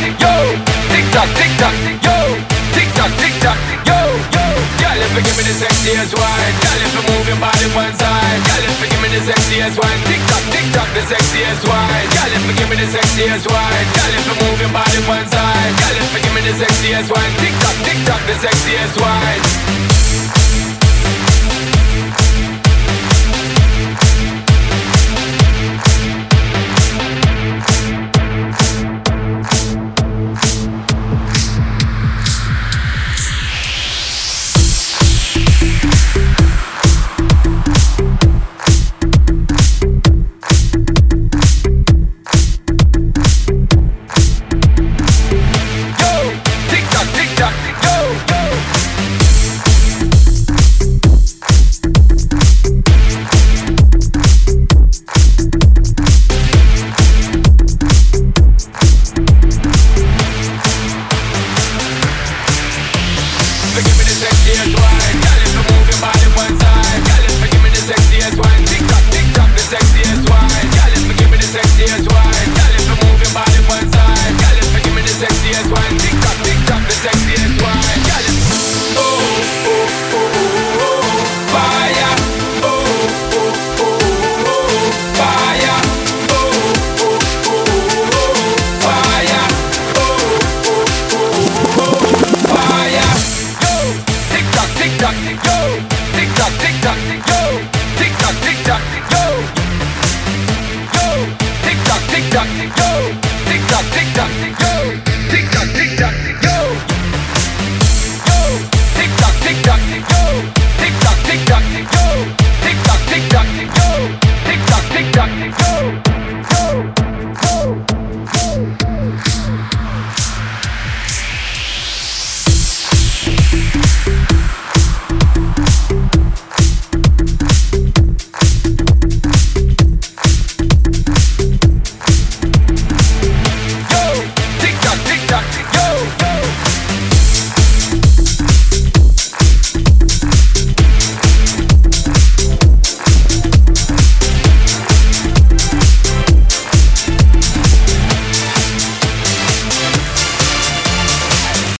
yo. Tick tock, yo. Tick tock, yo, yo. Girl, if you give me the sexiest wine, girl, if you move your body one side, girl, if you give me the sexiest wine, tick tock, the sexiest wine, girl, if you give me the sexiest wine, girl, if you move your body one side, girl, if you give me the sexiest wine, tick tock, the sexiest wine. Tick tock, yo, tick tock, yo, tick tock, tick tock, yo, tick tock, tick tock.